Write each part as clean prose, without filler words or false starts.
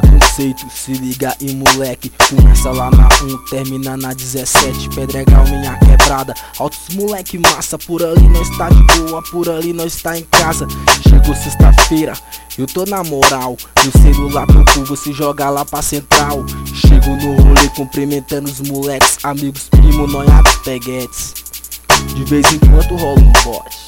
conceito, se liga aí moleque. Começa lá na 1, termina na 17. Pedregal, minha quebrada. Altos moleque massa, por ali nós tá de boa, por ali nós tá em casa. Chegou sexta-feira, eu tô na moral. Meu celular tocou, vou se jogar lá pra central. Chego no rolê cumprimentando os moleques, amigos, primo, noiados, peguetes. De vez em quando rola um bote.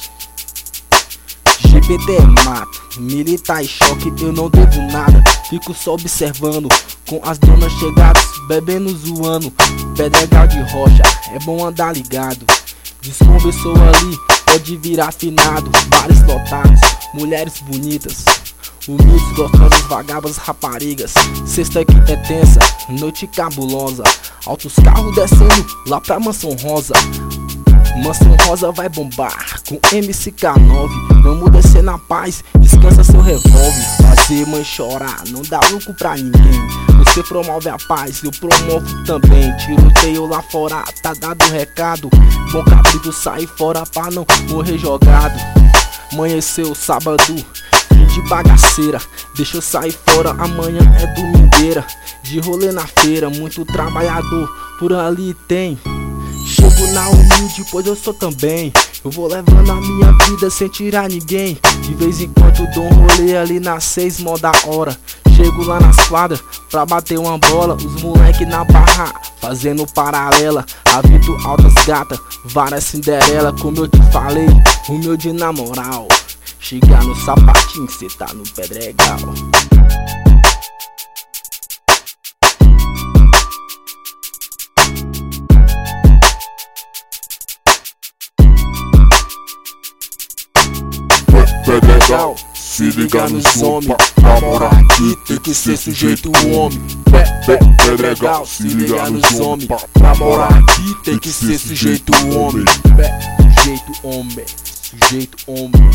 GPT é mato, militar em choque, eu não devo nada. Fico só observando, com as donas chegadas, bebendo, zoando. Pedregal de rocha, é bom andar ligado. Desconversou ali, pode virar afinado. Bares lotados, mulheres bonitas, humildes, gostosas, vagabas, raparigas. Sexta aqui é tensa, noite cabulosa. Altos carros descendo lá pra Mansão Rosa. Mansão Rosa vai bombar com MCK9. Vamos descer na paz, descansa seu revólver. Fazer mãe chorar, não dá lucro pra ninguém. Você promove a paz, eu promovo também. Tiroteio lá fora, tá dado o recado. Bom cabrito, sai fora pra não morrer jogado. Amanheceu sábado, fim de bagaceira. Deixa eu sair fora, amanhã é domingueira. De rolê na feira, muito trabalhador por ali tem. Chego na humilde, pois eu sou também. Eu vou levando a minha vida sem tirar ninguém. De vez em quando dou um rolê ali na 6, mó da hora. Chego lá nas quadras pra bater uma bola. Os moleque na barra fazendo paralela. Avito altas gata, várias Cinderela. Como eu te falei, humilde na moral. Chegar no sapatinho, cê tá no Pedregal. Pedregal, se liga nos homens. Pra morar aqui tem que ser sujeito homem. Pedregal, se liga nos homens. Pra morar aqui tem que ser sujeito homem. Sujeito homem, sujeito homem.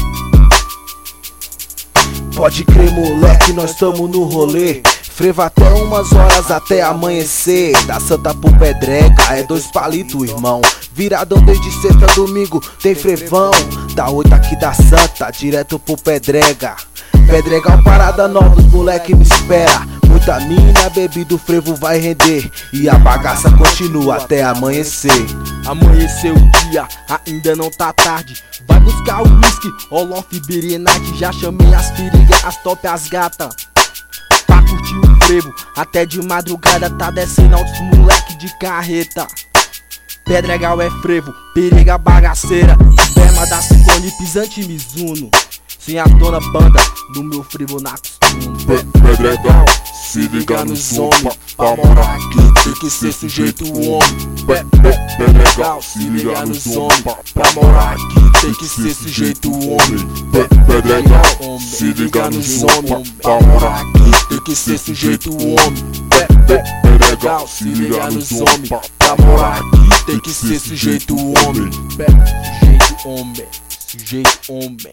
Pode crer moleque, nós tamo no rolê. Frevo até umas horas até amanhecer. Da Santa pro Pedrega é 2 palitos, irmão. Viradão desde sexta a domingo tem frevão. Da 8 aqui da Santa, direto pro Pedrega. Pedregal parada nova, os moleque me espera. Muita mina, bebida, o frevo vai render. E a bagaça continua até amanhecer. Amanheceu o dia, ainda não tá tarde. Vai buscar o whisky, Olof, Birinite. Já chamei as perigas, as top, as gata. Pra curtir o frevo, até de madrugada tá descendo altos moleque de carreta. Pedregal é frevo, periga bagaceira. Esperma da Ciclone, pisante Mizuno. Sem a dona banda, do meu frevo na costume. Pedregal, se liga nos homens. Pra morar aqui tem que ser sujeito homem. Pedregal, se liga nos homens. Pra morar aqui tem que ser sujeito homem. Pedregal, se liga nos homens. Pra morar aqui tem que ser sujeito homem. Pedregal, se liga nos homens. Pra morar aqui tem que ser sujeito homem. Sujeito homem, sujeito homem.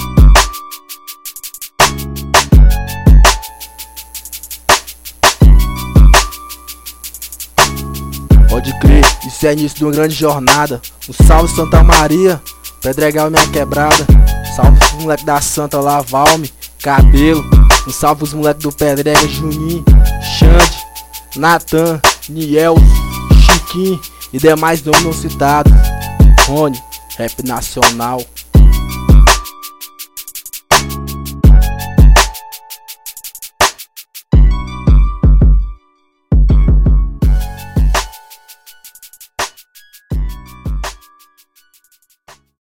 Pode crer, isso é início de uma grande jornada. Um salve Santa Maria, Pedregal minha quebrada. Salve os moleques da Santa lá, Valme, Cabelo. Um salve os moleques do Pedrega, Juninho, Xande, Natan, Niel, Chiquinho e demais nomes não citados. Rony, rap nacional.